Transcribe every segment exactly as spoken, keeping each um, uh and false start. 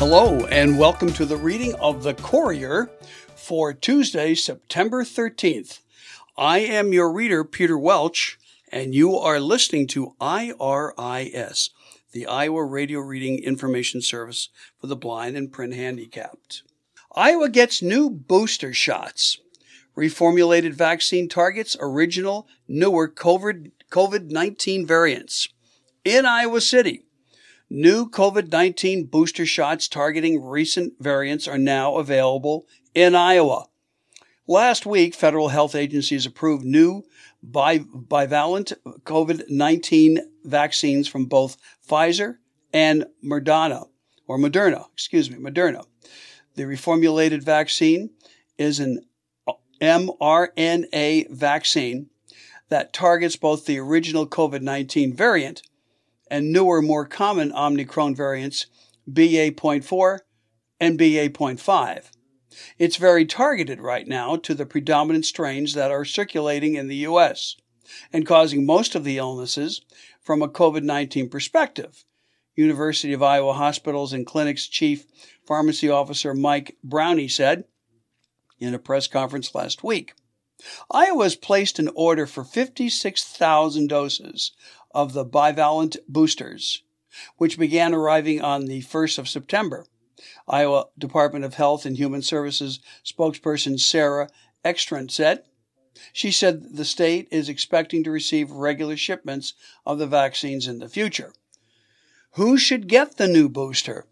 Hello, and welcome to the reading of the Courier for Tuesday, September thirteenth. I am your reader, Peter Welch, and you are listening to I R I S, the Iowa Radio Reading Information Service for the blind and print handicapped. Iowa gets new booster shots. Reformulated vaccine targets original, newer COVID nineteen variants. In Iowa City, new COVID nineteen booster shots targeting recent variants are now available in Iowa. Last week, federal health agencies approved new bi- bivalent COVID nineteen vaccines from both Pfizer and Moderna, or Moderna, excuse me, Moderna. The reformulated vaccine is an mRNA vaccine that targets both the original COVID nineteen variant and newer, more common Omicron variants, B A point four and B A point five. It's very targeted right now to the predominant strains that are circulating in the U S and causing most of the illnesses from a COVID nineteen perspective. University of Iowa Hospitals and Clinics Chief Pharmacy Officer Mike Brownie said in a press conference last week. Iowa has placed an order for fifty-six thousand doses of the bivalent boosters, which began arriving on the first of September. Iowa Department of Health and Human Services spokesperson Sarah Ekstrand said. She said the state is expecting to receive regular shipments of the vaccines in the future. Who should get the new booster?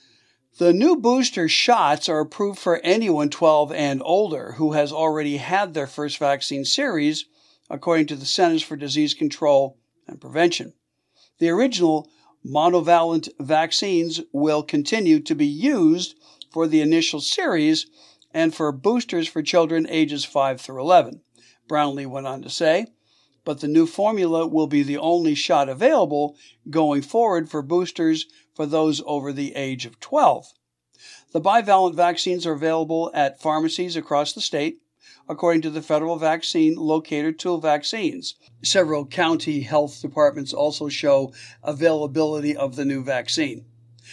The new booster shots are approved for anyone twelve and older who has already had their first vaccine series, according to the Centers for Disease Control and Prevention. The original monovalent vaccines will continue to be used for the initial series and for boosters for children ages five through eleven, Brownlee went on to say, but the new formula will be the only shot available going forward for boosters for those over the age of twelve. The bivalent vaccines are available at pharmacies across the state, according to the Federal Vaccine Locator Tool Vaccines. Several county health departments also show availability of the new vaccine.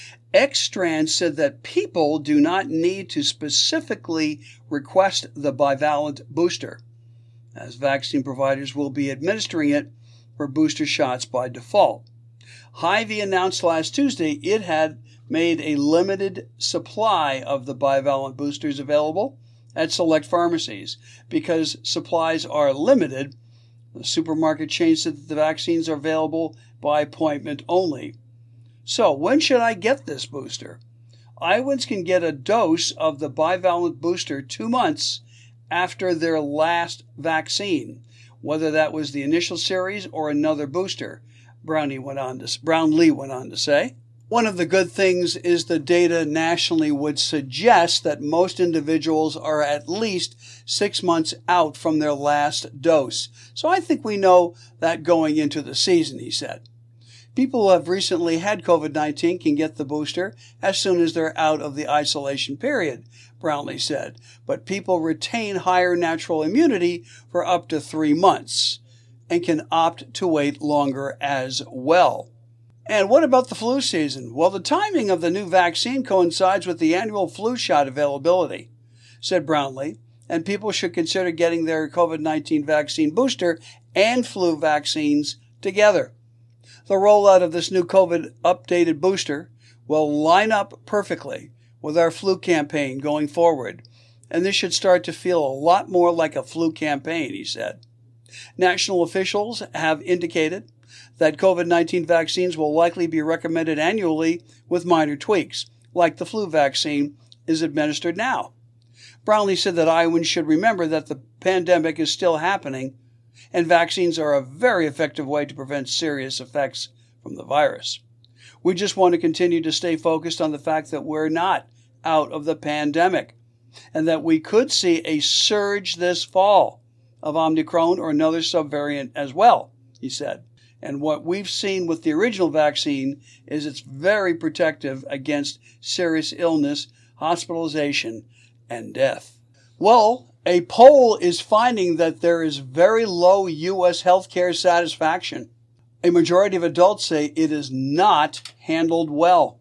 Ekstrand said that people do not need to specifically request the bivalent booster, as vaccine providers will be administering it for booster shots by default. Hy-Vee announced last Tuesday it had made a limited supply of the bivalent boosters available at select pharmacies. Because supplies are limited, the supermarket chain said that the vaccines are available by appointment only. So, when should I get this booster? Iowans can get a dose of the bivalent booster two months after their last vaccine, whether that was the initial series or another booster, Brownie went on to, Brownlee went on to say. One of the good things is the data nationally would suggest that most individuals are at least six months out from their last dose. So I think we know that going into the season, he said. People who have recently had COVID nineteen can get the booster as soon as they're out of the isolation period, Brownlee said. But people retain higher natural immunity for up to three months and can opt to wait longer as well. And what about the flu season? Well, the timing of the new vaccine coincides with the annual flu shot availability, said Brownlee, and people should consider getting their COVID nineteen vaccine booster and flu vaccines together. The rollout of this new COVID updated booster will line up perfectly with our flu campaign going forward, and this should start to feel a lot more like a flu campaign, he said. National officials have indicated that COVID nineteen vaccines will likely be recommended annually with minor tweaks, like the flu vaccine is administered now. Brownlee said that Iowans should remember that the pandemic is still happening, and vaccines are a very effective way to prevent serious effects from the virus. We just want to continue to stay focused on the fact that we're not out of the pandemic, and that we could see a surge this fall of Omicron or another subvariant as well, he said. And what we've seen with the original vaccine is it's very protective against serious illness, hospitalization, and death. Well, a poll is finding that there is very low U S healthcare satisfaction. A majority of adults say it is not handled well.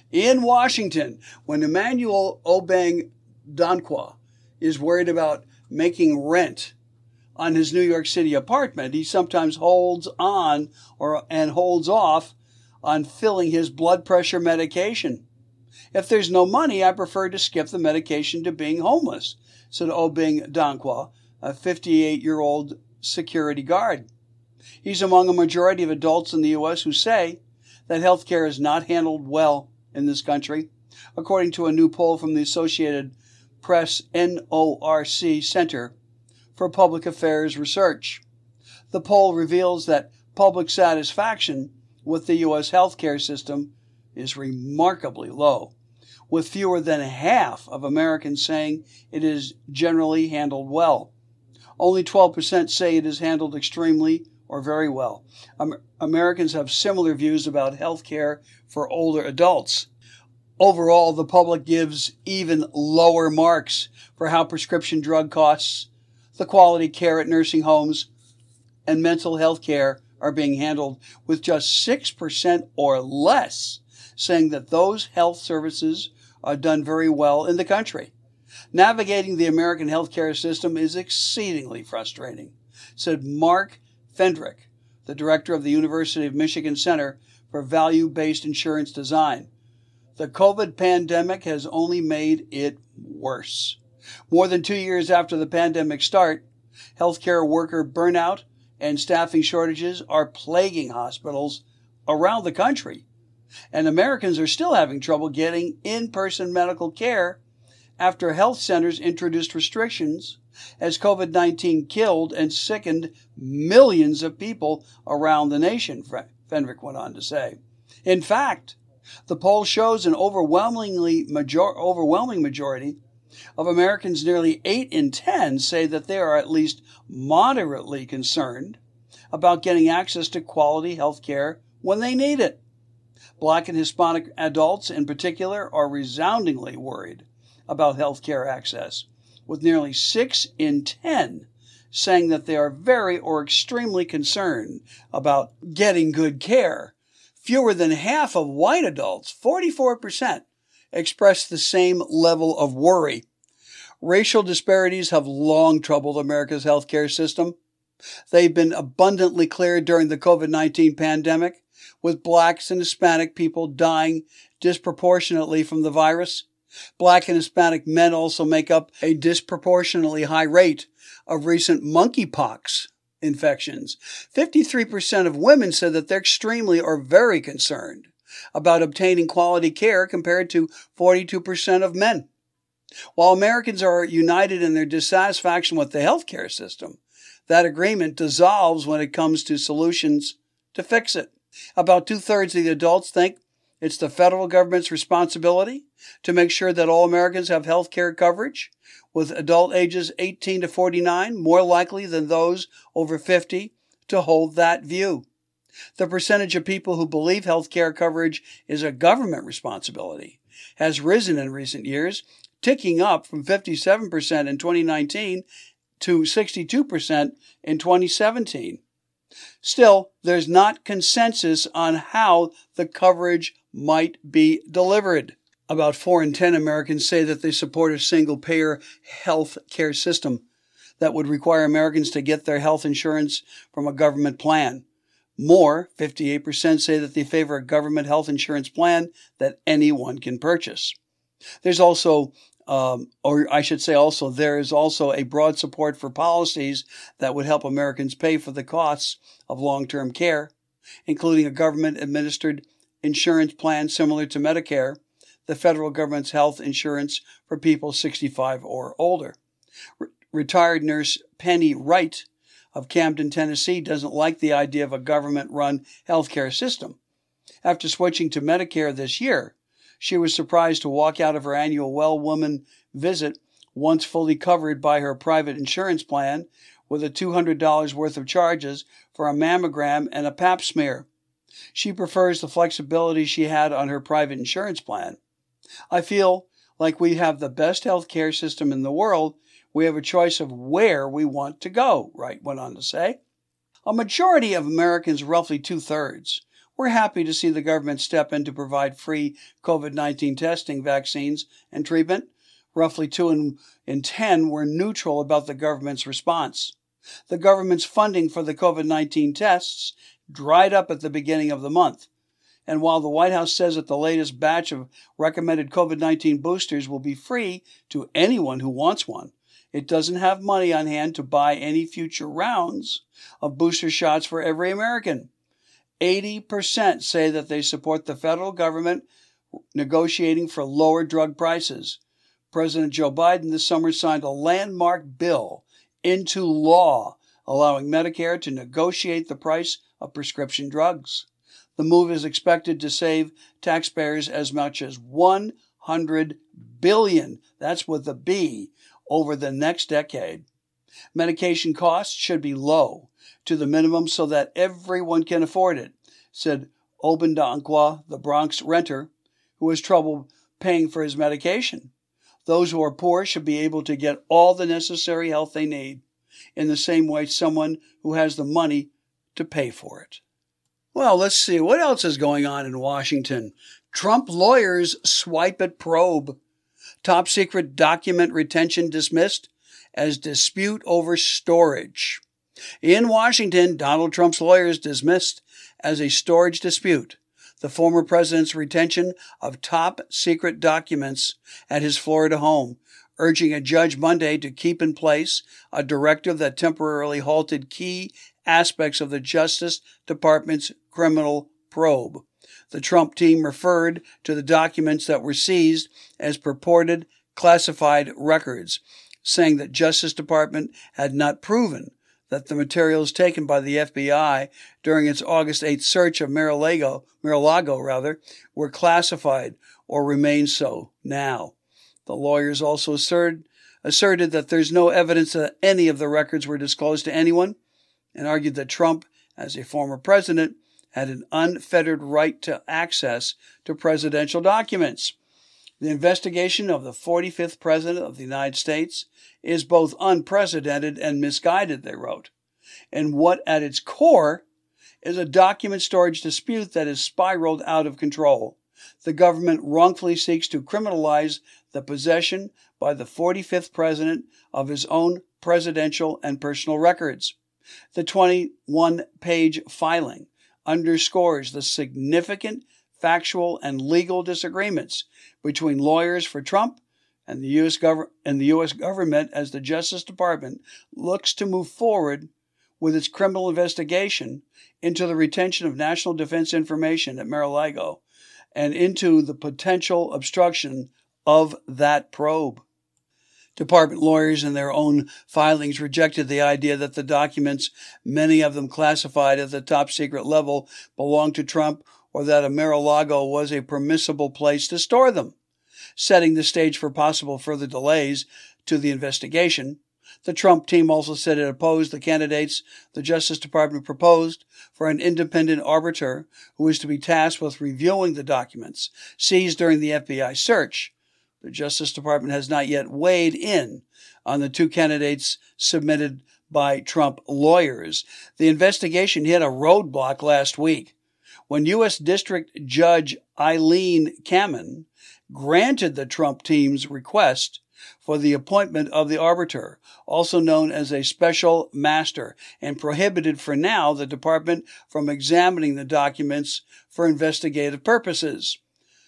In Washington, when Emmanuel Obeng Dankwa is worried about making rent on his New York City apartment, he sometimes holds on or and holds off on filling his blood pressure medication. If there's no money, I prefer to skip the medication to being homeless, said Obeng Dankwa, a fifty-eight-year-old security guard. He's among a majority of adults in the U S who say that health care is not handled well in this country, according to a new poll from the Associated Press N O R C Center for Public Affairs Research. The poll reveals that public satisfaction with the U S healthcare system is remarkably low, with fewer than half of Americans saying it is generally handled well. Only twelve percent say it is handled extremely or very well. Amer- Americans have similar views about health care for older adults. Overall, the public gives even lower marks for how prescription drug costs, the quality care at nursing homes, and mental health care are being handled, with just six percent or less saying that those health services are done very well in the country. Navigating the American healthcare system is exceedingly frustrating, said Mark Fendrick, the director of the University of Michigan Center for Value-Based Insurance Design. The COVID pandemic has only made it worse. More than two years after the pandemic start, healthcare worker burnout and staffing shortages are plaguing hospitals around the country, and Americans are still having trouble getting in-person medical care after health centers introduced restrictions as COVID nineteen killed and sickened millions of people around the nation, Fendrick went on to say. In fact, the poll shows an overwhelmingly major- overwhelming majority of Americans, nearly eight in ten, say that they are at least moderately concerned about getting access to quality health care when they need it. Black and Hispanic adults in particular are resoundingly worried about health care access, with nearly six in ten saying that they are very or extremely concerned about getting good care. Fewer than half of white adults, forty-four percent, express the same level of worry. Racial disparities have long troubled America's healthcare system. They've been abundantly clear during the COVID nineteen pandemic, with blacks and Hispanic people dying disproportionately from the virus. Black and Hispanic men also make up a disproportionately high rate of recent monkeypox infections. fifty-three percent of women said that they're extremely or very concerned about obtaining quality care, compared to forty-two percent of men. While Americans are united in their dissatisfaction with the healthcare system, that agreement dissolves when it comes to solutions to fix it. About two-thirds of the adults think it's the federal government's responsibility to make sure that all Americans have health care coverage, with adult ages eighteen to forty-nine more likely than those over fifty to hold that view. The percentage of people who believe health care coverage is a government responsibility has risen in recent years, ticking up from fifty-seven percent in twenty nineteen to sixty-two percent in twenty seventeen. Still, there's not consensus on how the coverage might be delivered. About four in ten Americans say that they support a single-payer health care system that would require Americans to get their health insurance from a government plan. More, fifty-eight percent, say that they favor a government health insurance plan that anyone can purchase. There's also, um, or I should say also, there is also a broad support for policies that would help Americans pay for the costs of long-term care, including a government-administered insurance plan similar to Medicare, the federal government's health insurance for people sixty-five or older. Re- retired nurse Penny Wright of Camden, Tennessee, doesn't like the idea of a government-run healthcare system. After switching to Medicare this year, she was surprised to walk out of her annual Well Woman visit, once fully covered by her private insurance plan, with a two hundred dollars worth of charges for a mammogram and a pap smear. She prefers the flexibility she had on her private insurance plan. I feel like we have the best health care system in the world. We have a choice of where we want to go, Wright went on to say. A majority of Americans, roughly two-thirds, We're happy to see the government step in to provide free COVID nineteen testing, vaccines, and treatment. Roughly two in, in ten were neutral about the government's response. The government's funding for the COVID nineteen tests dried up at the beginning of the month. And while the White House says that the latest batch of recommended COVID nineteen boosters will be free to anyone who wants one, it doesn't have money on hand to buy any future rounds of booster shots for every American. eighty percent say that they support the federal government negotiating for lower drug prices. President Joe Biden this summer signed a landmark bill into law allowing Medicare to negotiate the price of prescription drugs. The move is expected to save taxpayers as much as one hundred billion dollars, that's with a B, over the next decade. Medication costs should be low, to the minimum so that everyone can afford it, said Obendankwa, the Bronx renter, who has trouble paying for his medication. Those who are poor should be able to get all the necessary help they need, in the same way someone who has the money to pay for it. Well, let's see. What else is going on in Washington? Trump lawyers swipe at probe. Top secret document retention dismissed as dispute over storage. In Washington, Donald Trump's lawyers dismissed as a storage dispute the former president's retention of top secret documents at his Florida home, urging a judge Monday to keep in place a directive that temporarily halted key aspects of the Justice Department's criminal probe. The Trump team referred to the documents that were seized as purported classified records, saying that Justice Department had not proven that the materials taken by the F B I during its August eighth search of Mar-a-Lago, Mar-a-Lago rather, were classified or remain so now. The lawyers also asserted, asserted that there's no evidence that any of the records were disclosed to anyone, and argued that Trump, as a former president, had an unfettered right to access to presidential documents. The investigation of the forty-fifth president of the United States is both unprecedented and misguided, they wrote, and what at its core is a document storage dispute that has spiraled out of control. The government wrongfully seeks to criminalize the possession by the forty-fifth president of his own presidential and personal records. The twenty-one page filing underscores the significant factual and legal disagreements between lawyers for Trump and the U S gov- and the U S government as the Justice Department looks to move forward with its criminal investigation into the retention of national defense information at Mar-a-Lago and into the potential obstruction of that probe. Department lawyers in their own filings rejected the idea that the documents, many of them classified at the top secret level, belonged to Trump or that a Mar-a-Lago was a permissible place to store them. Setting the stage for possible further delays to the investigation, the Trump team also said it opposed the candidates the Justice Department proposed for an independent arbiter who is to be tasked with reviewing the documents seized during the F B I search. The Justice Department has not yet weighed in on the two candidates submitted by Trump lawyers. The investigation hit a roadblock last week when U S District Judge Eileen Kamen granted the Trump team's request for the appointment of the arbiter, also known as a special master, and prohibited for now the department from examining the documents for investigative purposes.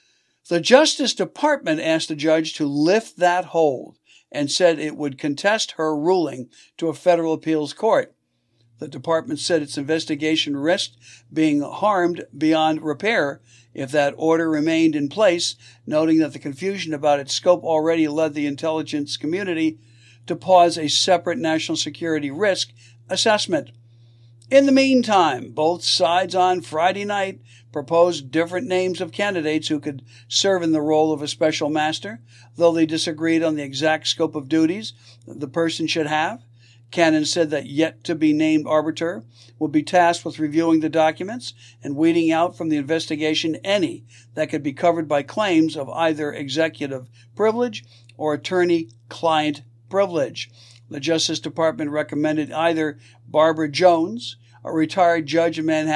The Justice Department asked the judge to lift that hold and said it would contest her ruling to a federal appeals court. The department said its investigation risked being harmed beyond repair if that order remained in place, noting that the confusion about its scope already led the intelligence community to pause a separate national security risk assessment. In the meantime, both sides on Friday night proposed different names of candidates who could serve in the role of a special master, though they disagreed on the exact scope of duties the person should have. Cannon said that yet-to-be-named arbiter will be tasked with reviewing the documents and weeding out from the investigation any that could be covered by claims of either executive privilege or attorney-client privilege. The Justice Department recommended either Barbara Jones, a retired judge in Manhattan,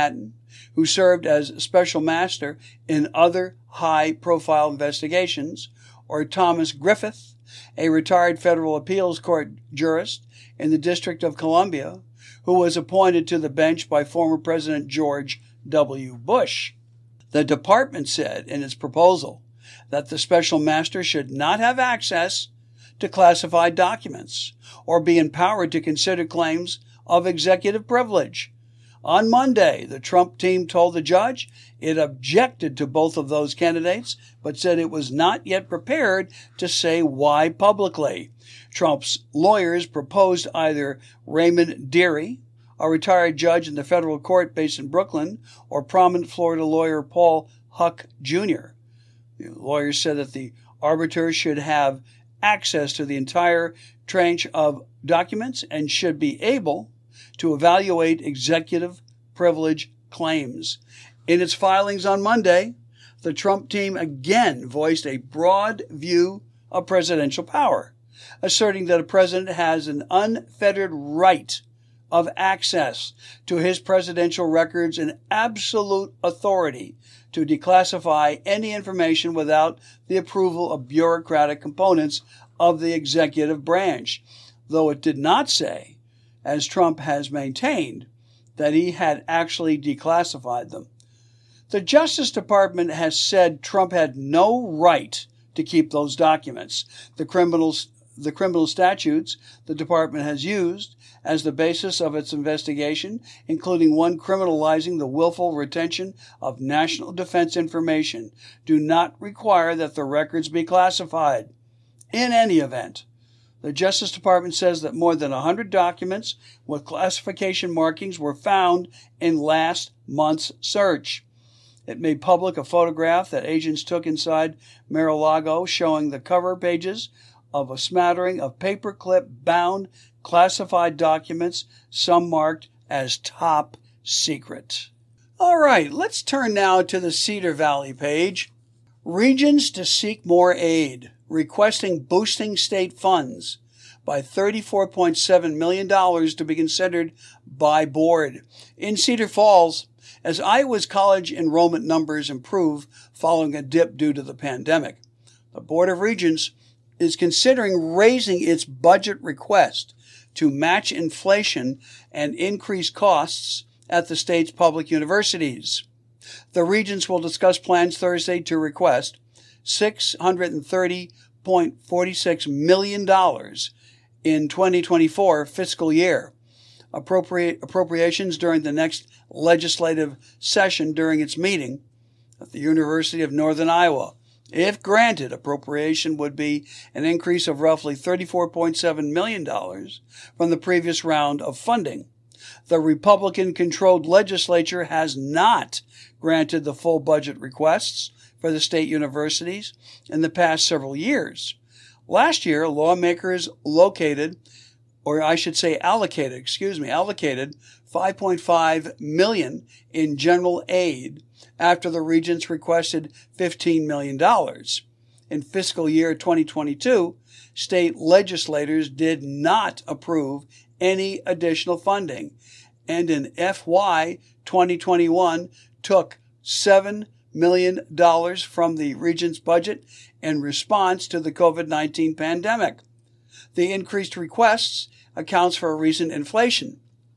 who served as special master in other high-profile investigations, or Thomas Griffith, a retired federal appeals court jurist in the District of Columbia, who was appointed to the bench by former President George W. Bush. The department said in its proposal that the special master should not have access to classified documents or be empowered to consider claims of executive privilege. On Monday, the Trump team told the judge it objected to both of those candidates, but said it was not yet prepared to say why publicly. Trump's lawyers proposed either Raymond Dearie, a retired judge in the federal court based in Brooklyn, or prominent Florida lawyer Paul Huck Junior The lawyers said that the arbiter should have access to the entire tranche of documents and should be able to evaluate executive privilege claims. In its filings on Monday, the Trump team again voiced a broad view of presidential power, asserting that a president has an unfettered right of access to his presidential records and absolute authority to declassify any information without the approval of bureaucratic components of the executive branch, though it did not say, as Trump has maintained, that he had actually declassified them. The Justice Department has said Trump had no right to keep those documents. The criminals, the criminal statutes the department has used as the basis of its investigation, including one criminalizing the willful retention of national defense information, do not require that the records be classified. In any event, the Justice Department says that more than one hundred documents with classification markings were found in last month's search. It made public a photograph that agents took inside Mar-a-Lago showing the cover pages of a smattering of paperclip-bound classified documents, some marked as top secret. All right, let's turn now to the Cedar Valley page. Regions to seek more aid, requesting boosting state funds by thirty-four point seven million dollars to be considered by board. In Cedar Falls, as Iowa's college enrollment numbers improve following a dip due to the pandemic, the Board of Regents is considering raising its budget request to match inflation and increase costs at the state's public universities. The regents will discuss plans Thursday to request six hundred thirty point four six million dollars in twenty twenty-four fiscal year. Appropriate appropriations during the next legislative session during its meeting at the University of Northern Iowa. If granted, appropriation would be an increase of roughly thirty-four point seven million dollars from the previous round of funding. The Republican-controlled legislature has not granted the full budget requests for the state universities in the past several years. Last year, lawmakers located, or I should say allocated, excuse me, allocated five point five million dollars in general aid after the regents requested fifteen million dollars. In fiscal year twenty twenty-two, state legislators did not approve any additional funding, and in F Y twenty twenty-one took seven million dollars from the regents' budget in response to the COVID nineteen pandemic. The increased requests accounts for recent inflation,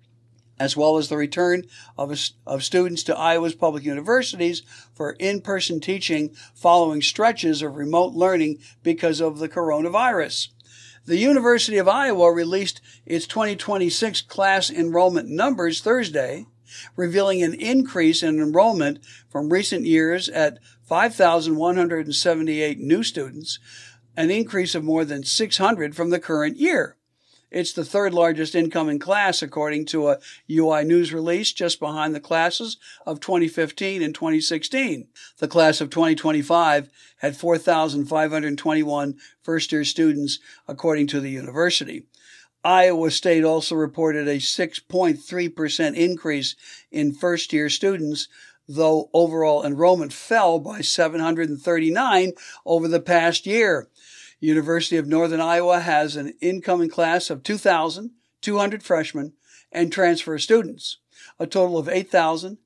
as well as the return of, of students to Iowa's public universities for in-person teaching following stretches of remote learning because of the coronavirus. The University of Iowa released its twenty twenty-six class enrollment numbers Thursday, revealing an increase in enrollment from recent years at five thousand one hundred seventy-eight new students, an increase of more than six hundred from the current year. It's the third largest incoming class, according to a U I News release, just behind the classes of twenty fifteen and twenty sixteen. The class of twenty twenty-five had four thousand five hundred twenty-one first-year students, according to the university. Iowa State also reported a six point three percent increase in first-year students, though overall enrollment fell by seven hundred thirty-nine over the past year. University of Northern Iowa has an incoming class of two thousand two hundred freshmen and transfer students, a total of eight thousand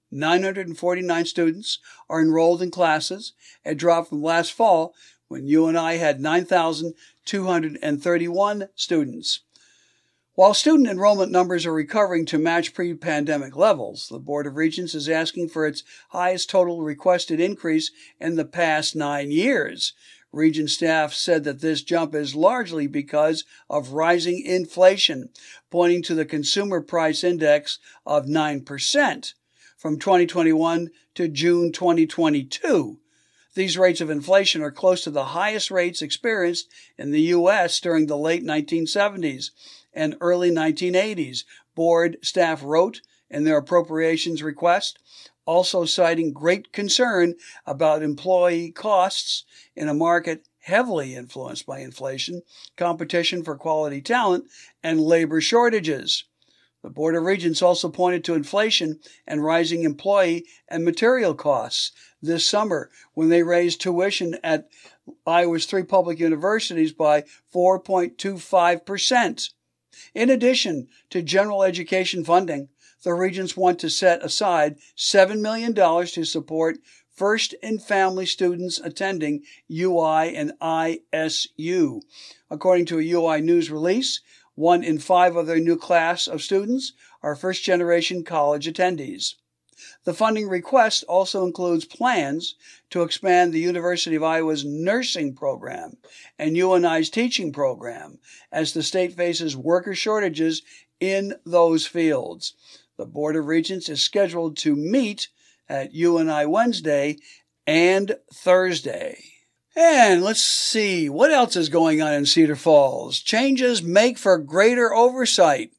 nine hundred forty-nine students are enrolled in classes, a drop from last fall when U N I had nine thousand two hundred thirty-one students. While student enrollment numbers are recovering to match pre-pandemic levels, the Board of Regents is asking for its highest total requested increase in the past nine years. Regent staff said that this jump is largely because of rising inflation, pointing to the Consumer Price Index of nine percent from twenty twenty-one to June twenty twenty-two. These rates of inflation are close to the highest rates experienced in the U S during the late nineteen seventies and early nineteen eighties, board staff wrote in their appropriations request, also citing great concern about employee costs in a market heavily influenced by inflation, competition for quality talent, and labor shortages. The Board of Regents also pointed to inflation and rising employee and material costs this summer when they raised tuition at Iowa's three public universities by four point two five percent. In addition to general education funding, the Regents want to set aside seven million dollars to support first and family students attending U I and I S U. According to a U I News release, one in five of their new class of students are first-generation college attendees. The funding request also includes plans to expand the University of Iowa's nursing program and U N I's teaching program as the state faces worker shortages in those fields. The Board of Regents is scheduled to meet at U N I Wednesday and Thursday. And let's see, what else is going on in Cedar Falls? Changes make for greater oversight.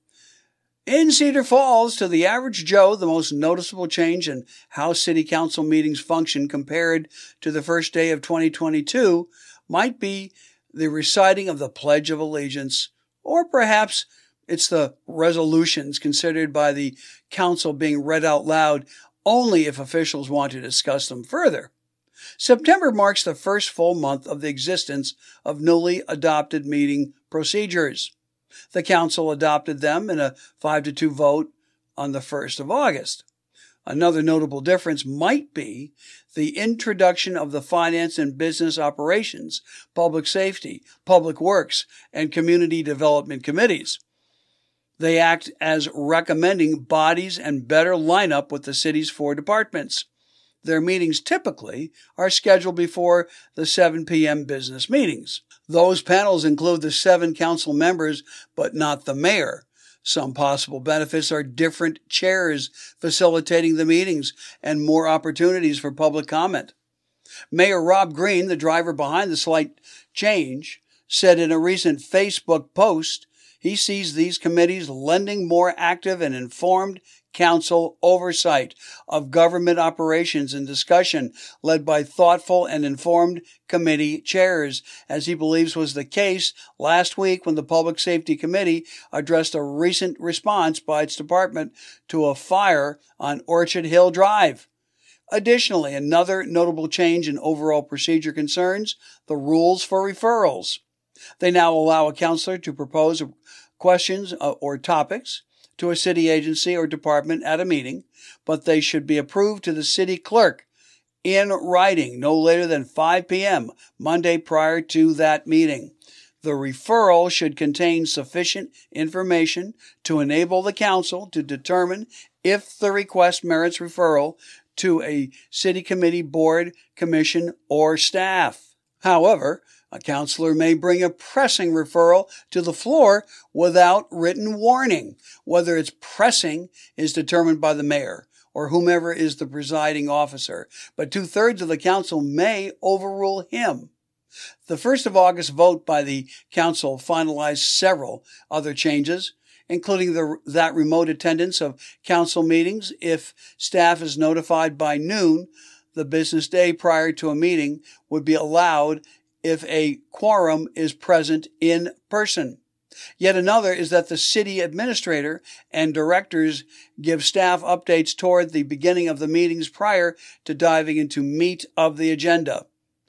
In Cedar Falls, to the average Joe, the most noticeable change in how city council meetings function compared to the first day of twenty twenty-two might be the reciting of the Pledge of Allegiance, or perhaps it's the resolutions considered by the council being read out loud only if officials want to discuss them further. September marks the first full month of the existence of newly adopted meeting procedures. The council adopted them in a five to two vote on the first of August. Another notable difference might be the introduction of the Finance and Business Operations, Public Safety, Public Works, and Community Development Committees. They act as recommending bodies and better line up with the city's four departments. Their meetings typically are scheduled before the seven p.m. business meetings. Those panels include the seven council members, but not the mayor. Some possible benefits are different chairs facilitating the meetings and more opportunities for public comment. Mayor Rob Green, the driver behind the slight change, said in a recent Facebook post he sees these committees lending more active and informed council oversight of government operations and discussion led by thoughtful and informed committee chairs, as he believes was the case last week when the Public Safety Committee addressed a recent response by its department to a fire on Orchard Hill Drive. Additionally, another notable change in overall procedure concerns the rules for referrals. They now allow a counselor to propose questions or topics to a city agency or department at a meeting, but they should be approved to the city clerk in writing no later than five p.m. Monday prior to that meeting. The referral should contain sufficient information to enable the council to determine if the request merits referral to a city committee, board, commission, or staff. However, a counselor may bring a pressing referral to the floor without written warning. Whether it's pressing is determined by the mayor or whomever is the presiding officer, but two-thirds of the council may overrule him. The first of August vote by the council finalized several other changes, including the, that remote attendance of council meetings if staff is notified by noon the business day prior to a meeting would be allowed if a quorum is present in person. Yet another is that the city administrator and directors give staff updates toward the beginning of the meetings prior to diving into meat of the agenda.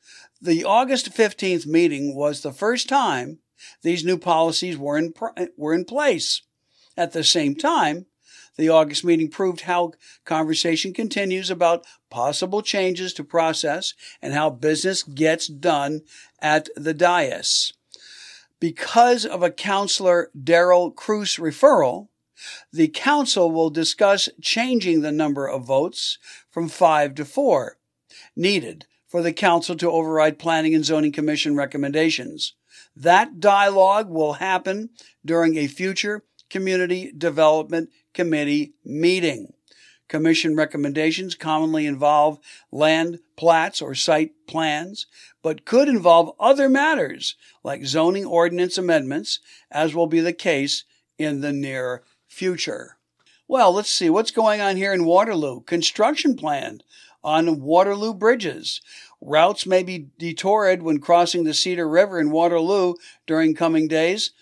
The August fifteenth meeting was the first time these new policies were in, were in place. At the same time, The August meeting proved how conversation continues about possible changes to process and how business gets done at the dais. Because of a Councilor Darrell Cruz referral, the council will discuss changing the number of votes from five to four needed for the council to override Planning and Zoning Commission recommendations. That dialogue will happen during a future Community Development Committee meeting. Commission recommendations commonly involve land plats or site plans, but could involve other matters like zoning ordinance amendments, as will be the case in the near future. Well, let's see what's going on here in Waterloo. Construction planned on Waterloo bridges. Routes may be detoured when crossing the Cedar River in Waterloo during coming days.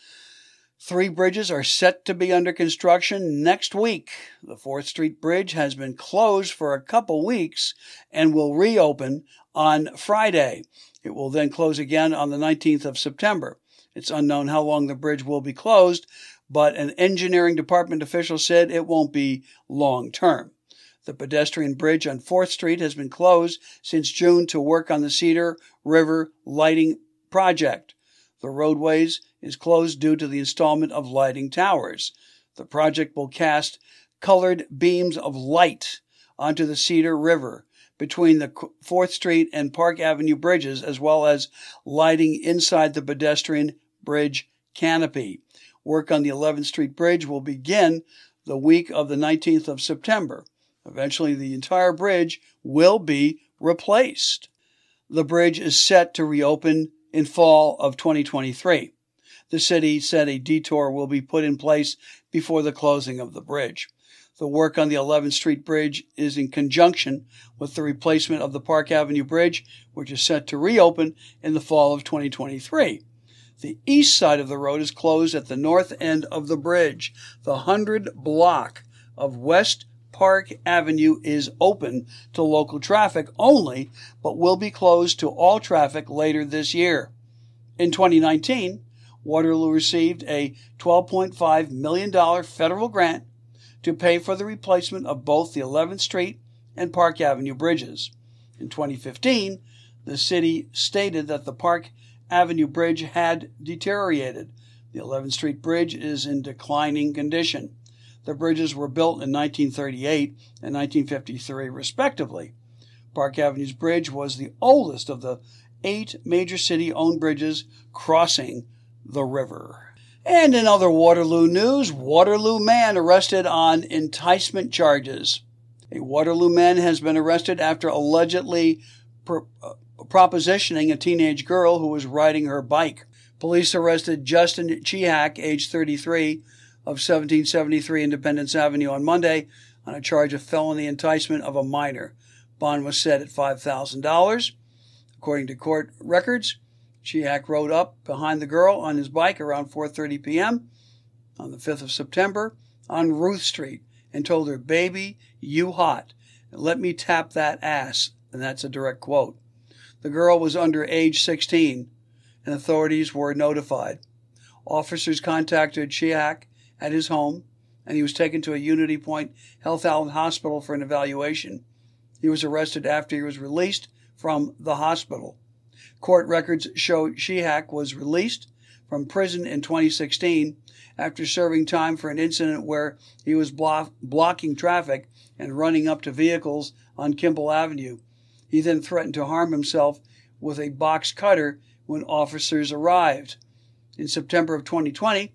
Three bridges are set to be under construction next week. The fourth Street Bridge has been closed for a couple weeks and will reopen on Friday. It will then close again on the nineteenth of September. It's unknown how long the bridge will be closed, but an engineering department official said it won't be long term. The pedestrian bridge on fourth Street has been closed since June to work on the Cedar River lighting project. The roadways is closed due to the installation of lighting towers. The project will cast colored beams of light onto the Cedar River between the fourth Street and Park Avenue bridges, as well as lighting inside the pedestrian bridge canopy. Work on the eleventh Street Bridge will begin the week of the nineteenth of September. Eventually, the entire bridge will be replaced. The bridge is set to reopen in fall of twenty twenty-three. The city said a detour will be put in place before the closing of the bridge. The work on the eleventh Street Bridge is in conjunction with the replacement of the Park Avenue Bridge, which is set to reopen in the fall of twenty twenty-three. The east side of the road is closed at the north end of the bridge. The one hundred block of West Park Avenue is open to local traffic only, but will be closed to all traffic later this year. In twenty nineteen, Waterloo received a twelve point five million dollars federal grant to pay for the replacement of both the eleventh Street and Park Avenue bridges. In twenty fifteen, the city stated that the Park Avenue Bridge had deteriorated. The eleventh Street Bridge is in declining condition. The bridges were built in nineteen thirty-eight and nineteen fifty-three, respectively. Park Avenue's bridge was the oldest of the eight major city-owned bridges crossing the river. And in other Waterloo news, Waterloo man arrested on enticement charges. A Waterloo man has been arrested after allegedly pro- uh, propositioning a teenage girl who was riding her bike. Police arrested Justin Chihak, age thirty-three, of seventeen seventy-three Independence Avenue on Monday on a charge of felony enticement of a minor. Bond was set at five thousand dollars. According to court records, Chihak rode up behind the girl on his bike around four thirty p.m. on the fifth of September on Ruth Street and told her, "Baby, you hot. Let me tap that ass." And that's a direct quote. The girl was under age sixteen, and authorities were notified. Officers contacted Chihak at his home, and he was taken to a Unity Point Health Island Hospital for an evaluation. He was arrested after he was released from the hospital. Court records show Chihak was released from prison in twenty sixteen after serving time for an incident where he was blo- blocking traffic and running up to vehicles on Kimball Avenue. He then threatened to harm himself with a box cutter when officers arrived. In September of twenty twenty,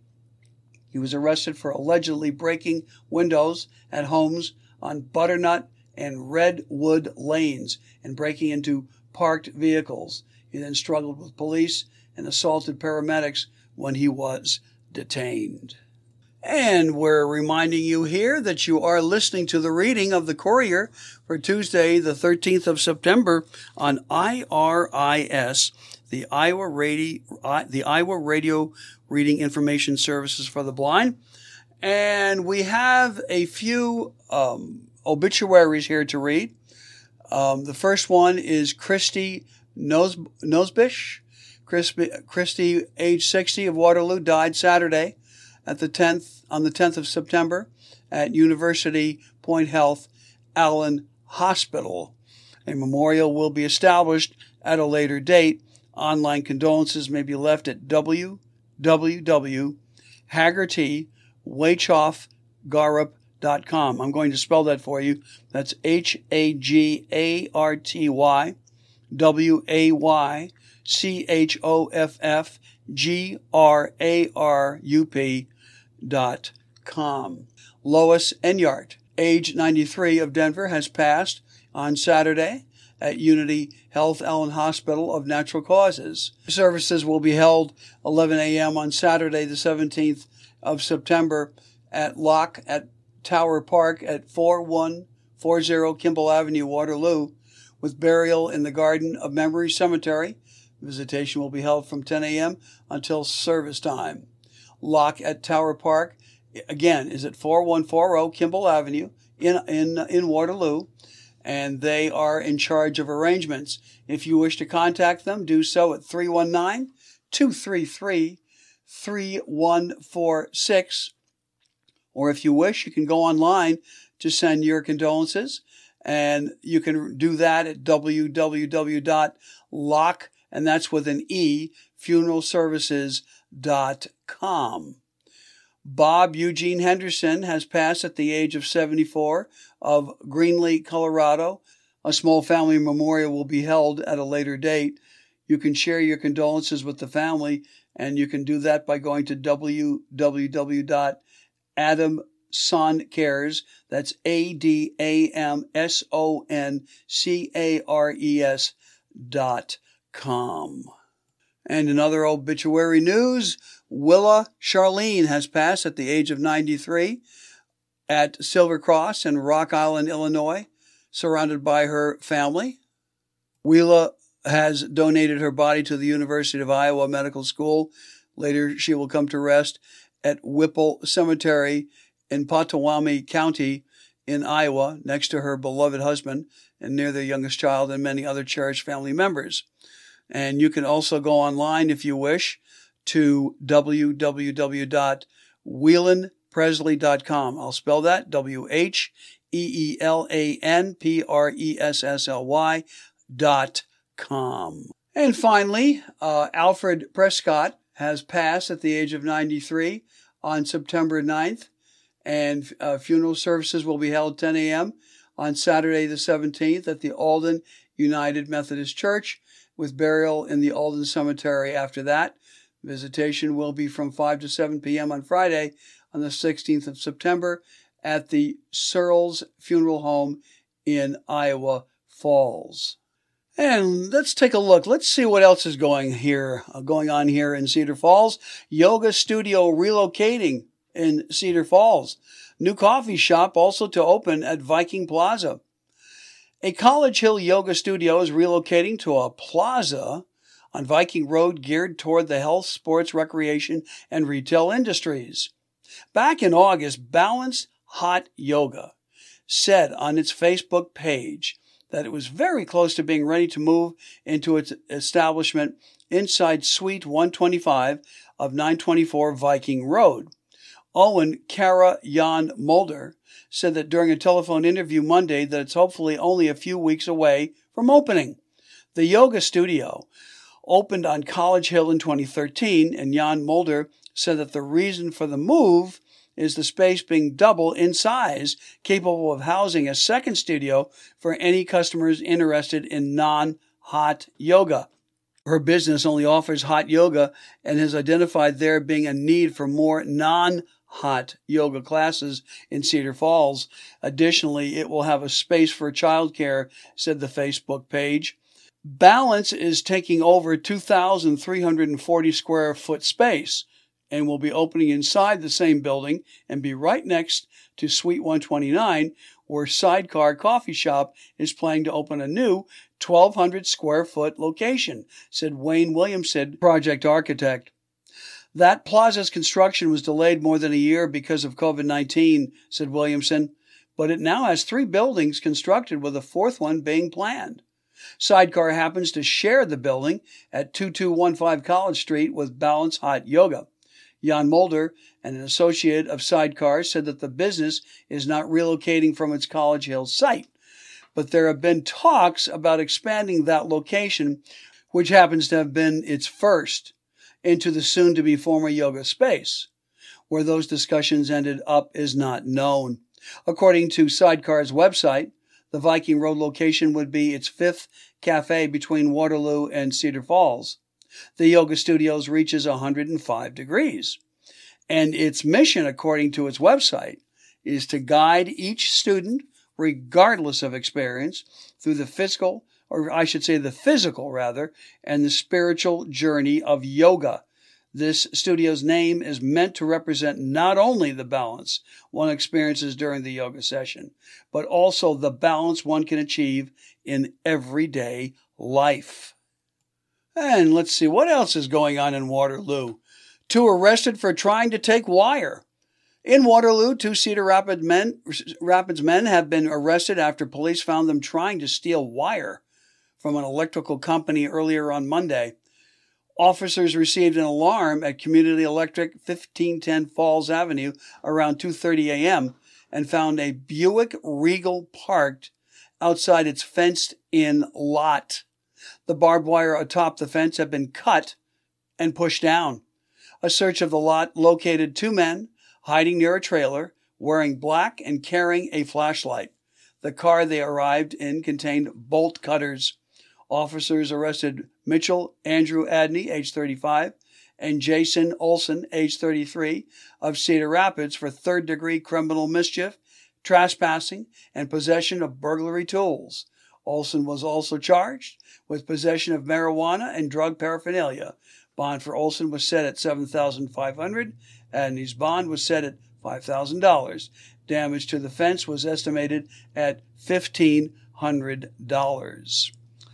he was arrested for allegedly breaking windows at homes on Butternut and Redwood Lanes and breaking into parked vehicles. He then struggled with police and assaulted paramedics when he was detained. And we're reminding you here that you are listening to the reading of the Courier for Tuesday, the thirteenth of September on I R I S, the Iowa Radio, the Iowa Radio Reading Information Services for the Blind. And we have a few um, obituaries here to read. Um, the first one is Christy Nose, Nosebish. Christy, age sixty, of Waterloo, died Saturday at the tenth on the tenth of September at University Point Health Allen Hospital. A memorial will be established at a later date. Online condolences may be left at w w w dot haggerty waychoff garup dot com. I'm going to spell that for you. That's H A G A R T Y W A Y C H O F F G R A R U P dot com. Lois Enyart, age ninety-three, of Denver, has passed on Saturday at Unity Health Allen Hospital of Natural Causes. Services will be held eleven a.m. on Saturday, the seventeenth of September at Locke at Tower Park at forty-one forty Kimball Avenue, Waterloo, with burial in the Garden of Memory Cemetery. Visitation will be held from ten a.m. until service time. Locke at Tower Park, again, is at forty-one forty Kimball Avenue in, in, in Waterloo, and they are in charge of arrangements. If you wish to contact them, do so at three one nine, two three three, three one four six. Or if you wish, you can go online to send your condolences, and you can do that at w w w dot lock, and that's with an E, funeral services dot com. Bob Eugene Henderson has passed at the age of seventy-four of Greenlee, Colorado. A small family memorial will be held at a later date. You can share your condolences with the family, and you can do that by going to w w w dot adam son cares, that's A D A M S O N C A R E S dot com. And in other obituary news, Willa Charlene has passed at the age of ninety-three at Silver Cross in Rock Island, Illinois, surrounded by her family. Willa has donated her body to the University of Iowa Medical School. Later, she will come to rest at Whipple Cemetery in Potawatomi County in Iowa, next to her beloved husband and near their youngest child and many other cherished family members. And you can also go online, if you wish, to w w w dot whelan presley dot com. I'll spell that, W H E E L A N P R E S S L Y dot com. And finally, uh, Alfred Prescott has passed at the age of ninety-three on September ninth, and uh, funeral services will be held ten a.m. on Saturday the seventeenth at the Alden United Methodist Church, with burial in the Alden Cemetery after that. Visitation will be from five to seven p.m. on Friday on the sixteenth of September at the Searles Funeral Home in Iowa Falls. And let's take a look. Let's see what else is going here, uh, going on here in Cedar Falls. Yoga studio relocating in Cedar Falls. New coffee shop also to open at Viking Plaza. A College Hill yoga studio is relocating to a plaza on Viking Road geared toward the health, sports, recreation, and retail industries. Back in August, Balance Hot Yoga said on its Facebook page that it was very close to being ready to move into its establishment inside Suite one twenty-five of nine twenty-four Viking Road. Owen Kara Jan Mulder said that during a telephone interview Monday that it's hopefully only a few weeks away from opening. The yoga studio opened on College Hill in twenty thirteen, and Jan Mulder said that the reason for the move is the space being double in size, capable of housing a second studio for any customers interested in non-hot yoga. Her business only offers hot yoga and has identified there being a need for more non-hot yoga classes in Cedar Falls. Additionally, it will have a space for childcare, said the Facebook page. Balance is taking over two thousand three hundred forty square foot space and will be opening inside the same building and be right next to Suite one twenty-nine, where Sidecar Coffee Shop is planning to open a new twelve hundred square foot location, said Wayne Williamson, project architect. That plaza's construction was delayed more than a year because of covid nineteen, said Williamson, but it now has three buildings constructed with a fourth one being planned. Sidecar happens to share the building at twenty-two fifteen College Street with Balance Hot Yoga. Jan Mulder, an associate of Sidecar, said that the business is not relocating from its College Hill site, but there have been talks about expanding that location, which happens to have been its first, into the soon-to-be former yoga space. Where those discussions ended up is not known. According to Sidecar's website, the Viking Road location would be its fifth cafe between Waterloo and Cedar Falls. The yoga studios reaches one hundred five degrees. And its mission, according to its website, is to guide each student, regardless of experience, through the physical, or I should say the physical rather, and the spiritual journey of yoga. This studio's name is meant to represent not only the balance one experiences during the yoga session, but also the balance one can achieve in everyday life. And let's see, what else is going on in Waterloo? Two arrested for trying to take wire. In Waterloo, two Cedar Rapids men, Rapids men have been arrested after police found them trying to steal wire from an electrical company earlier on Monday. Officers received an alarm at Community Electric, fifteen ten Falls Avenue, around two thirty a.m. and found a Buick Regal parked outside its fenced-in lot. The barbed wire atop the fence had been cut and pushed down. A search of the lot located two men hiding near a trailer, wearing black and carrying a flashlight. The car they arrived in contained bolt cutters. Officers arrested Mitchell Andrew Adney, age thirty-five, and Jason Olson, age thirty-three, of Cedar Rapids for third-degree criminal mischief, trespassing, and possession of burglary tools. Olson was also charged with possession of marijuana and drug paraphernalia. Bond for Olson was set at seven thousand five hundred dollars. Adney's bond was set at five thousand dollars. Damage to the fence was estimated at fifteen hundred dollars.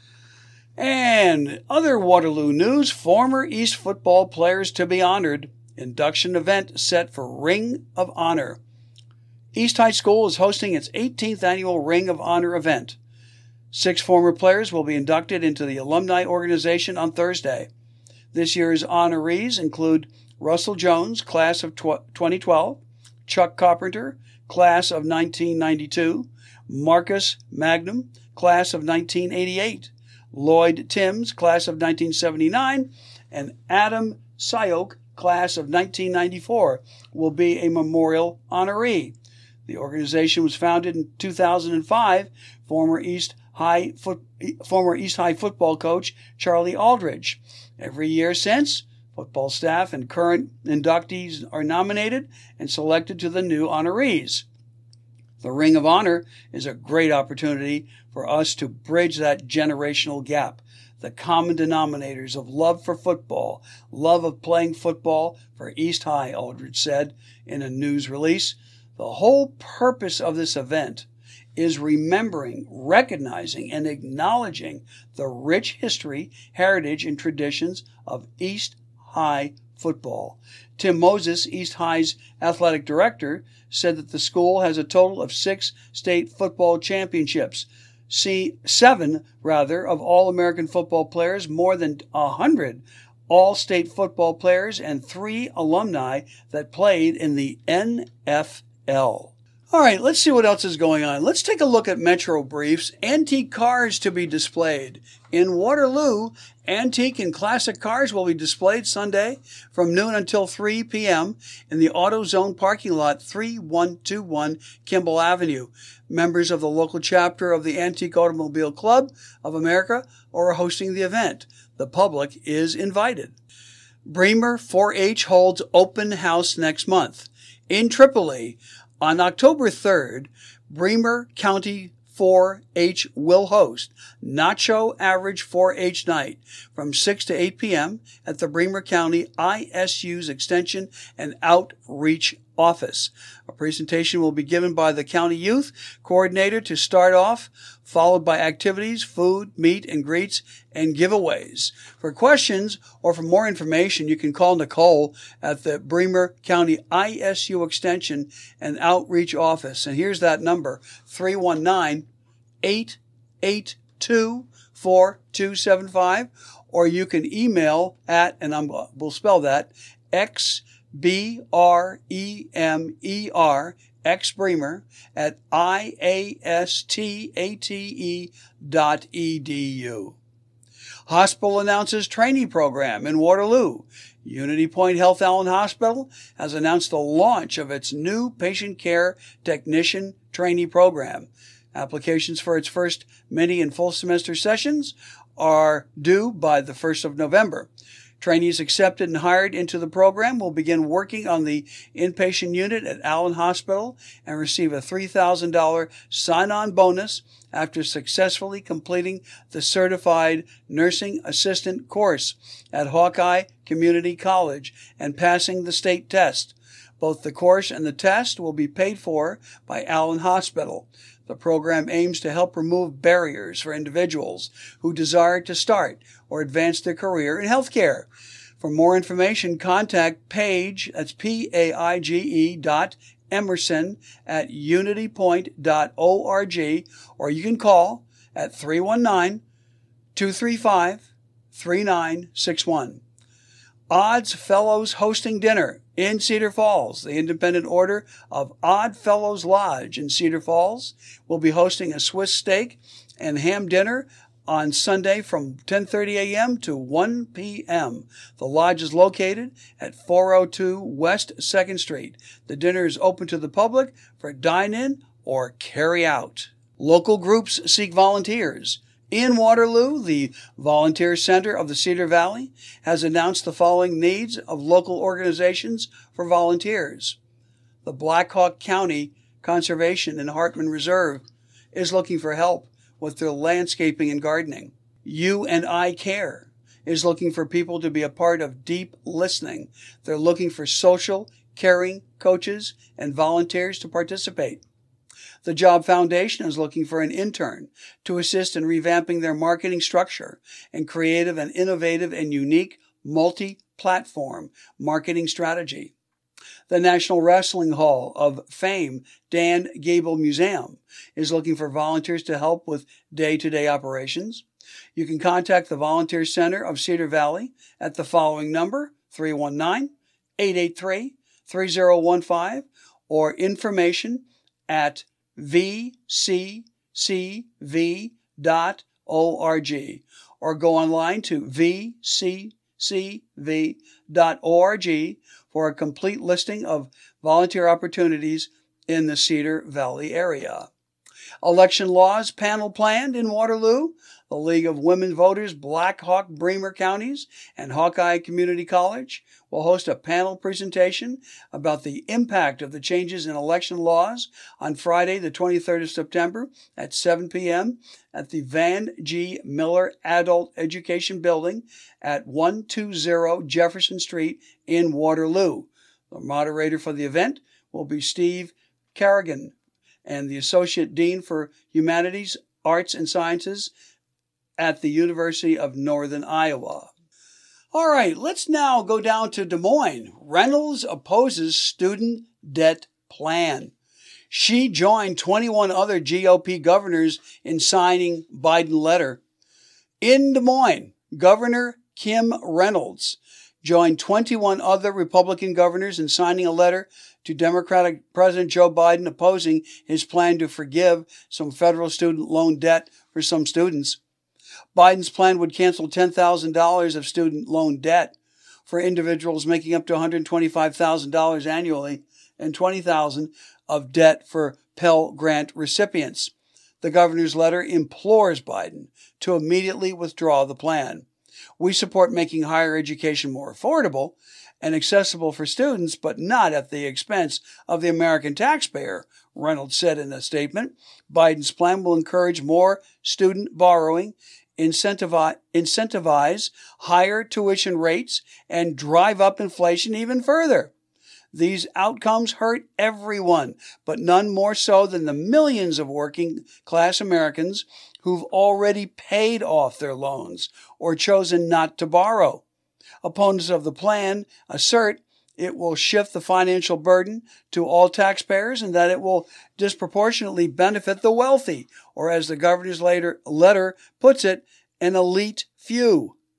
And other Waterloo news, former East football players to be honored. Induction event set for Ring of Honor. East High School is hosting its eighteenth annual Ring of Honor event. Six former players will be inducted into the alumni organization on Thursday. This year's honorees include Russell Jones, class of twenty twelve, Chuck Carpenter, class of nineteen ninety-two, Marcus Magnum, class of nineteen eighty-eight, Lloyd Timms, class of nineteen seventy-nine, and Adam Syok, class of nineteen ninety-four, will be a memorial honoree. The organization was founded in two thousand five. Former East High foot, former East High football coach Charlie Aldridge. Every year since, football staff and current inductees are nominated and selected to the new honorees. The Ring of Honor is a great opportunity for us to bridge that generational gap. The common denominators of love for football, love of playing football for East High, Aldridge said in a news release. The whole purpose of this event is remembering, recognizing, and acknowledging the rich history, heritage, and traditions of East High football. Tim Moses, East High's athletic director, said that the school has a total of six state football championships. See, seven, rather, of All-American football players, more than a hundred All-State football players, and three alumni that played in the N F L. All right, let's see what else is going on. Let's take a look at Metro Briefs. Antique cars to be displayed. In Waterloo, antique and classic cars will be displayed Sunday from noon until three p.m. in the AutoZone parking lot, three one two one Kimball Avenue. Members of the local chapter of the Antique Automobile Club of America are hosting the event. The public is invited. Bremer four H holds open house next month. In Tripoli, on October third, Bremer County four H will host Nacho Average four H Night from six to eight p.m. at the Bremer County I S U's Extension and Outreach Office. A presentation will be given by the County Youth Coordinator to start off, followed by activities, food, meet and greets, and giveaways. For questions or for more information, you can call Nicole at the Bremer County I S U Extension and Outreach Office. And here's that number, three one nine, eight eight two, four two seven five. Or you can email at, and I'm, we'll spell that, X B R E M E R, X Bremer, at I A S T A T E dot E D U. Hospital announces trainee program in Waterloo. Unity Point Health Allen Hospital has announced the launch of its new patient care technician trainee program. Applications for its first mini and full semester sessions are due by the first of November. Trainees accepted and hired into the program will begin working on the inpatient unit at Allen Hospital and receive a three thousand dollars sign-on bonus after successfully completing the Certified Nursing Assistant course at Hawkeye Community College and passing the state test. Both the course and the test will be paid for by Allen Hospital. The program aims to help remove barriers for individuals who desire to start or advance their career in healthcare. For more information, contact Paige, that's P A I G E dot Emerson at unitypoint dot org, or you can call at three one nine, two three five, three nine six one. Odd Fellows hosting dinner in Cedar Falls. The Independent Order of Odd Fellows Lodge in Cedar Falls will be hosting a Swiss steak and ham dinner on Sunday from ten thirty a.m. to one p.m. The lodge is located at four oh two West second Street. The dinner is open to the public for dine-in or carry-out. Local groups seek volunteers. In Waterloo, the Volunteer Center of the Cedar Valley has announced the following needs of local organizations for volunteers. The Black Hawk County Conservation and Hartman Reserve is looking for help with their landscaping and gardening. You and I Care is looking for people to be a part of deep listening. They're looking for social, caring coaches and volunteers to participate. The Job Foundation is looking for an intern to assist in revamping their marketing structure and creative and innovative and unique multi-platform marketing strategy. The National Wrestling Hall of Fame Dan Gable Museum is looking for volunteers to help with day-to-day operations. You can contact the Volunteer Center of Cedar Valley at the following number, three one nine, eight eight three, three oh one five, or information at v c c v dot org, or go online to v c c v dot org for a complete listing of volunteer opportunities in the Cedar Valley area. Election laws panel planned in Waterloo. The League of Women Voters, Black Hawk, Bremer Counties, and Hawkeye Community College will host a panel presentation about the impact of the changes in election laws on Friday, the twenty-third of September at seven p.m. at the Van G. Miller Adult Education Building at one twenty Jefferson Street in Waterloo. The moderator for the event will be Steve Carrigan, and the Associate Dean for Humanities, Arts, and Sciences at the University of Northern Iowa. All right, let's now go down to Des Moines. Reynolds opposes student debt plan. She joined twenty-one other G O P governors in signing Biden letter. In Des Moines, Governor Kim Reynolds joined twenty-one other Republican governors in signing a letter to Democratic President Joe Biden opposing his plan to forgive some federal student loan debt for some students. Biden's plan would cancel ten thousand dollars of student loan debt for individuals making up to one hundred twenty-five thousand dollars annually and twenty thousand dollars of debt for Pell Grant recipients. The governor's letter implores Biden to immediately withdraw the plan. We support making higher education more affordable and accessible for students, but not at the expense of the American taxpayer, Reynolds said in a statement. Biden's plan will encourage more student borrowing, incentivize, incentivize higher tuition rates, and drive up inflation even further. These outcomes hurt everyone, but none more so than the millions of working-class Americans who've already paid off their loans or chosen not to borrow. Opponents of the plan assert it will shift the financial burden to all taxpayers and that it will disproportionately benefit the wealthy, or as the governor's later letter puts it, an elite few.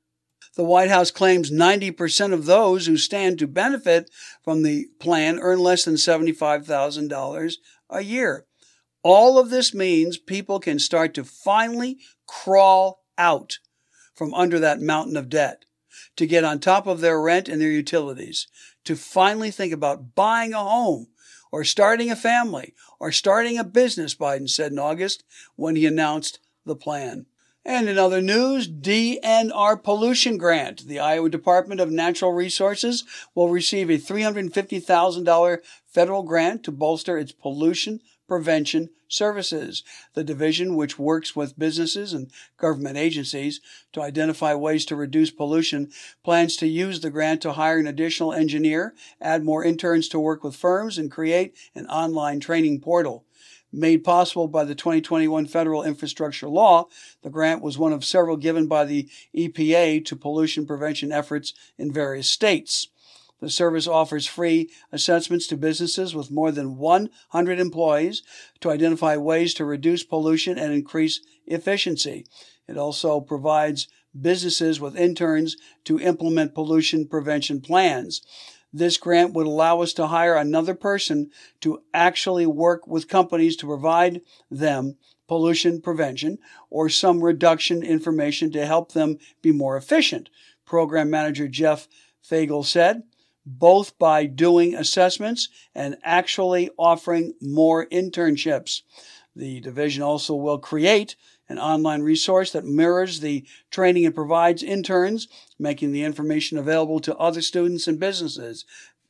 The White House claims ninety percent of those who stand to benefit from the plan earn less than seventy-five thousand dollars a year. All of this means people can start to finally crawl out from under that mountain of debt, to get on top of their rent and their utilities, to finally think about buying a home or starting a family or starting a business, Biden said in August when he announced the plan. And in other news, D N R Pollution Grant. The Iowa Department of Natural Resources will receive a three hundred fifty thousand dollars federal grant to bolster its pollution prevention services. The division, which works with businesses and government agencies to identify ways to reduce pollution, plans to use the grant to hire an additional engineer, add more interns to work with firms, and create an online training portal. Made possible by the twenty twenty-one federal infrastructure law, the grant was one of several given by the E P A to pollution prevention efforts in various states. The service offers free assessments to businesses with more than one hundred employees to identify ways to reduce pollution and increase efficiency. It also provides businesses with interns to implement pollution prevention plans. This grant would allow us to hire another person to actually work with companies to provide them pollution prevention or some reduction information to help them be more efficient, Program Manager Jeff Fagel said, both by doing assessments and actually offering more internships. The division also will create an online resource that mirrors the training it provides interns, making the information available to other students and businesses,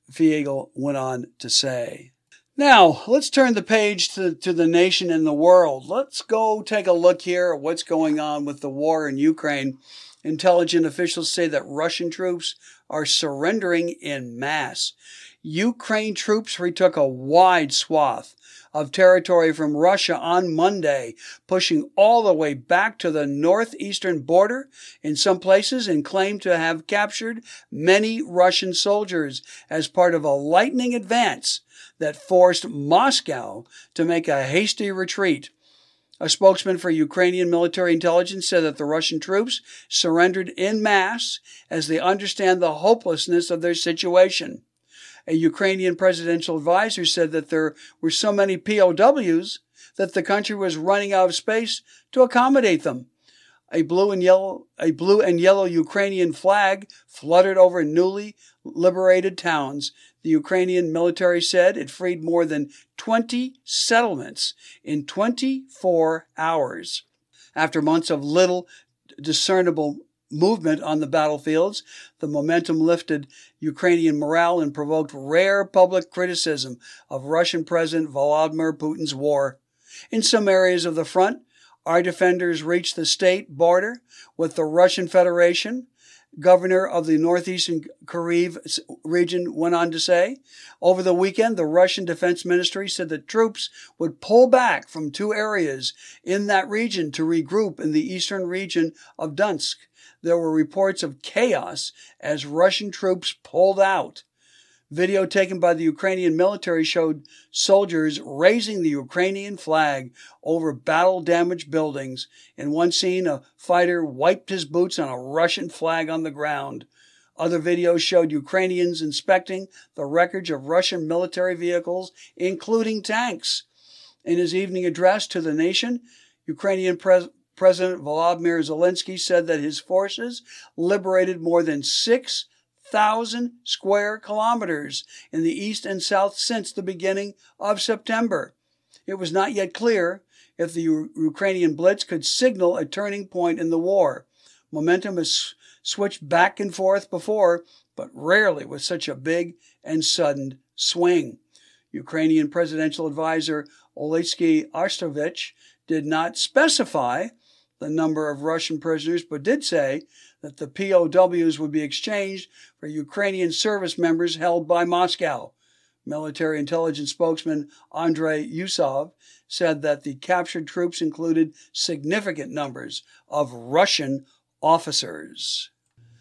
Fagel went on to say. Now, let's turn the page to, to the nation and the world. Let's go take a look here at what's going on with the war in Ukraine. Intelligence officials say that Russian troops are surrendering en masse. Ukraine troops retook a wide swath of territory from Russia on Monday, pushing all the way back to the northeastern border in some places, and claimed to have captured many Russian soldiers as part of a lightning advance that forced Moscow to make a hasty retreat. A spokesman for Ukrainian military intelligence said that the Russian troops surrendered en masse as they understand the hopelessness of their situation. A Ukrainian presidential advisor said that there were so many P O Ws that the country was running out of space to accommodate them. A blue and yellow, a blue and yellow Ukrainian flag fluttered over newly liberated towns. The Ukrainian military said it freed more than twenty settlements in twenty-four hours. After months of little discernible movement on the battlefields, the momentum lifted Ukrainian morale and provoked rare public criticism of Russian President Vladimir Putin's war. In some areas of the front, our defenders reached the state border with the Russian Federation. Governor of the northeastern Kharkiv region went on to say. Over the weekend, the Russian Defense Ministry said that troops would pull back from two areas in that region to regroup in the eastern region of Donetsk. There were reports of chaos as Russian troops pulled out. Video taken by the Ukrainian military showed soldiers raising the Ukrainian flag over battle-damaged buildings. In one scene, a fighter wiped his boots on a Russian flag on the ground. Other videos showed Ukrainians inspecting the wreckage of Russian military vehicles, including tanks. In his evening address to the nation, Ukrainian President President Volodymyr Zelensky said that his forces liberated more than six thousand square kilometers in the east and south since the beginning of September. It was not yet clear if the U- Ukrainian blitz could signal a turning point in the war. Momentum has switched back and forth before, but rarely with such a big and sudden swing. Ukrainian presidential advisor Oleksiy Arestovich did not specify the number of Russian prisoners, but did say that the P O Ws would be exchanged for Ukrainian service members held by Moscow. Military intelligence spokesman Andrei Yusov said that the captured troops included significant numbers of Russian officers.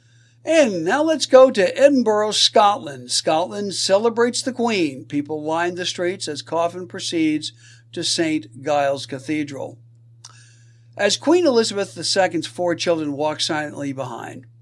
And now let's go to Edinburgh, Scotland. Scotland celebrates the Queen. People line the streets as coffin proceeds to Saint Giles Cathedral. As Queen Elizabeth the Second's four children walk silently behind,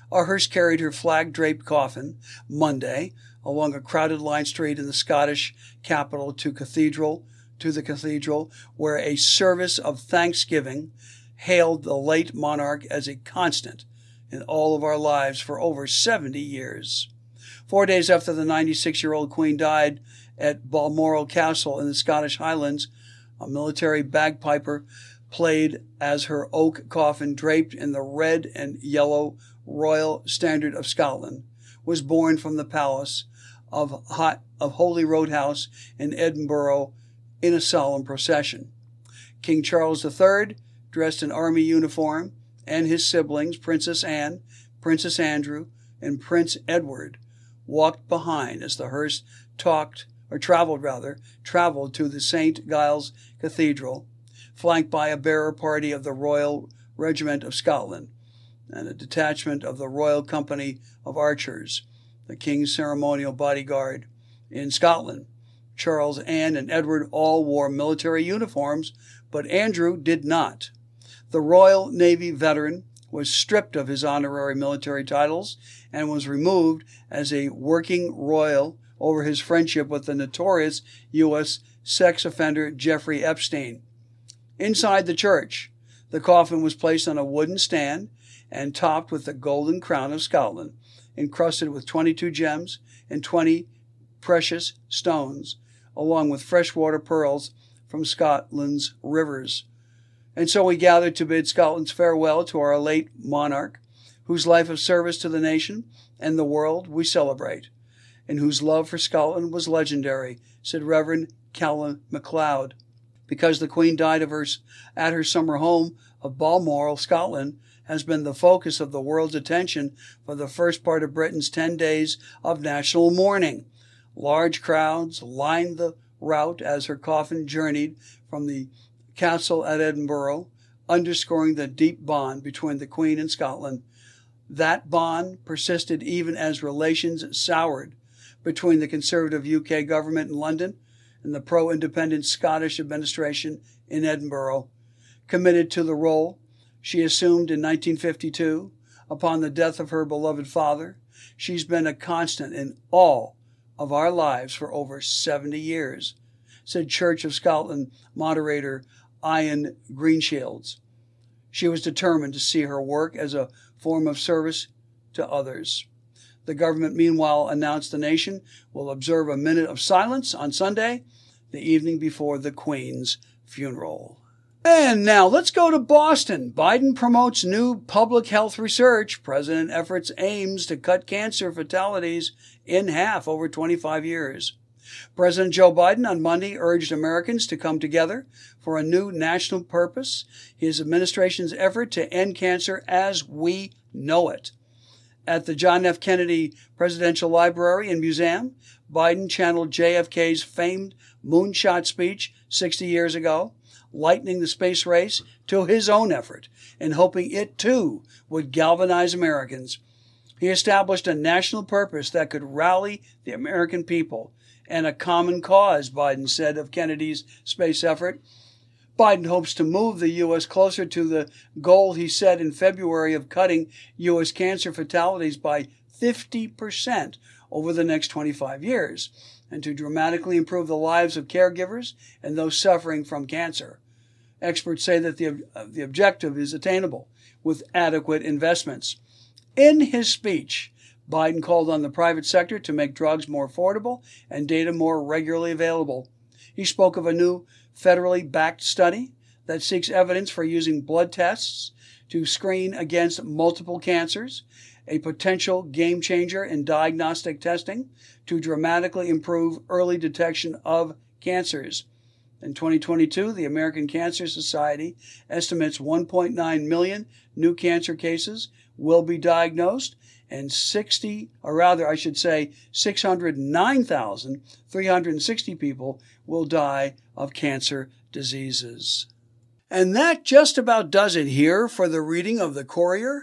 A hearse carried her flag-draped coffin Monday along a crowded line street in the Scottish capital to cathedral to the cathedral, where a service of thanksgiving hailed the late monarch as a constant in all of our lives for over seventy years. Four days after the ninety-six-year-old Queen died at Balmoral Castle in the Scottish Highlands, a military bagpiper played as her oak coffin, draped in the red and yellow Royal Standard of Scotland, was borne from the Palace of, Hot, of Holy Road House in Edinburgh in a solemn procession. King Charles the Third, dressed in army uniform, and his siblings, Princess Anne, Princess Andrew, and Prince Edward, walked behind as the hearse talked, or traveled rather, traveled to the Saint Giles Cathedral, flanked by a bearer party of the Royal Regiment of Scotland and a detachment of the Royal Company of Archers, the King's ceremonial bodyguard. In Scotland, Charles, Anne, and Edward all wore military uniforms, but Andrew did not. The Royal Navy veteran was stripped of his honorary military titles and was removed as a working royal over his friendship with the notorious U S sex offender Jeffrey Epstein. Inside the church, the coffin was placed on a wooden stand and topped with the Golden Crown of Scotland, encrusted with twenty-two gems and twenty precious stones, along with freshwater pearls from Scotland's rivers. And so we gathered to bid Scotland's farewell to our late monarch, whose life of service to the nation and the world we celebrate, and whose love for Scotland was legendary, said Reverend Callum MacLeod. Because the Queen died of her, at her summer home of Balmoral, Scotland, has been the focus of the world's attention for the first part of Britain's ten days of national mourning. Large crowds lined the route as her coffin journeyed from the castle at Edinburgh, underscoring the deep bond between the Queen and Scotland. That bond persisted even as relations soured between the Conservative U K government in London and the pro-independent Scottish administration in Edinburgh. Committed to the role she assumed in nineteen fifty-two upon the death of her beloved father, she's been a constant in all of our lives for over seventy years, said Church of Scotland moderator Ian Greenshields. She was determined to see her work as a form of service to others. The government, meanwhile, announced the nation will observe a minute of silence on Sunday, the evening before the Queen's funeral. And now let's go to Boston. Biden promotes new public health research. President efforts aims to cut cancer fatalities in half over twenty-five years. President Joe Biden on Monday urged Americans to come together for a new national purpose, his administration's effort to end cancer as we know it. At the John F. Kennedy Presidential Library and Museum, Biden channeled J F K's famed moonshot speech sixty years ago, likening the space race to his own effort and hoping it, too, would galvanize Americans. He established a national purpose that could rally the American people and a common cause, Biden said of Kennedy's space effort. Biden hopes to move the U S closer to the goal he set in February of cutting U S cancer fatalities by fifty percent over the next twenty-five years, and to dramatically improve the lives of caregivers and those suffering from cancer. Experts say that the, the objective is attainable with adequate investments. In his speech, Biden called on the private sector to make drugs more affordable and data more regularly available. He spoke of a new federally backed study that seeks evidence for using blood tests to screen against multiple cancers, a potential game changer in diagnostic testing to dramatically improve early detection of cancers. In twenty twenty-two, the American Cancer Society estimates one point nine million new cancer cases will be diagnosed, and sixty, or rather I should say six hundred nine thousand three hundred sixty people will die of cancer diseases. And that just about does it here for the reading of the Courier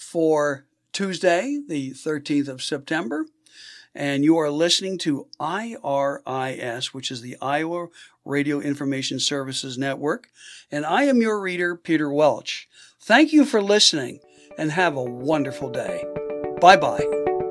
for Tuesday, the thirteenth of September. And you are listening to I R I S, which is the Iowa Radio Information Services Network. And I am your reader, Peter Welch. Thank you for listening, and have a wonderful day. Bye-bye.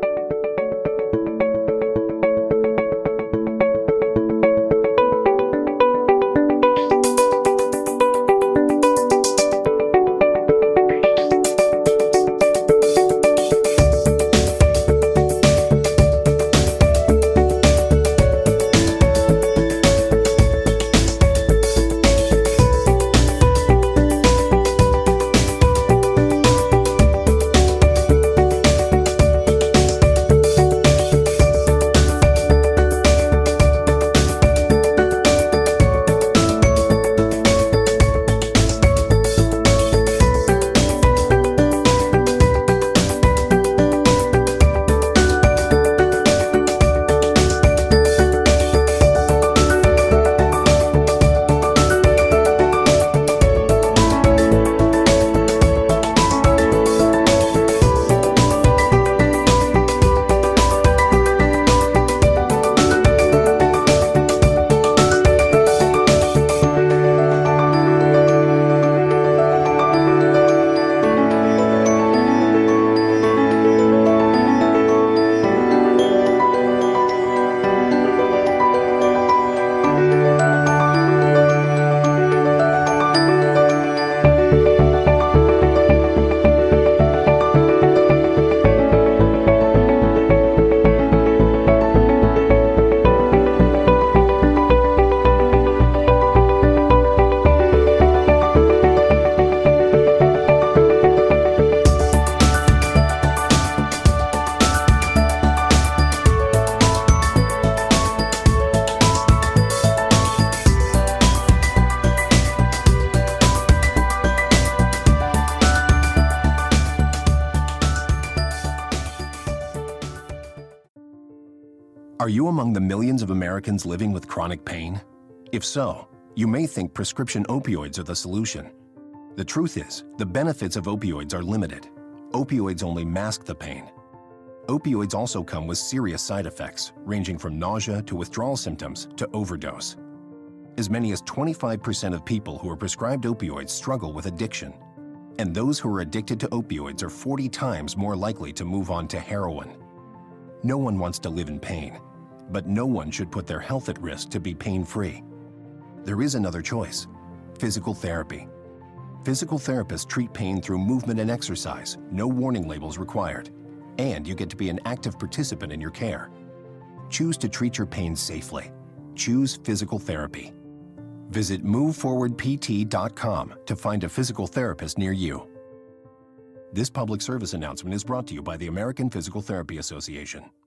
Are you among the millions of Americans living with chronic pain? If so, you may think prescription opioids are the solution. The truth is, the benefits of opioids are limited. Opioids only mask the pain. Opioids also come with serious side effects, ranging from nausea to withdrawal symptoms to overdose. As many as twenty-five percent of people who are prescribed opioids struggle with addiction. And those who are addicted to opioids are forty times more likely to move on to heroin. No one wants to live in pain, but no one should put their health at risk to be pain-free. There is another choice: physical therapy. Physical therapists treat pain through movement and exercise, no warning labels required, and you get to be an active participant in your care. Choose to treat your pain safely. Choose physical therapy. Visit move forward p t dot com to find a physical therapist near you. This public service announcement is brought to you by the American Physical Therapy Association.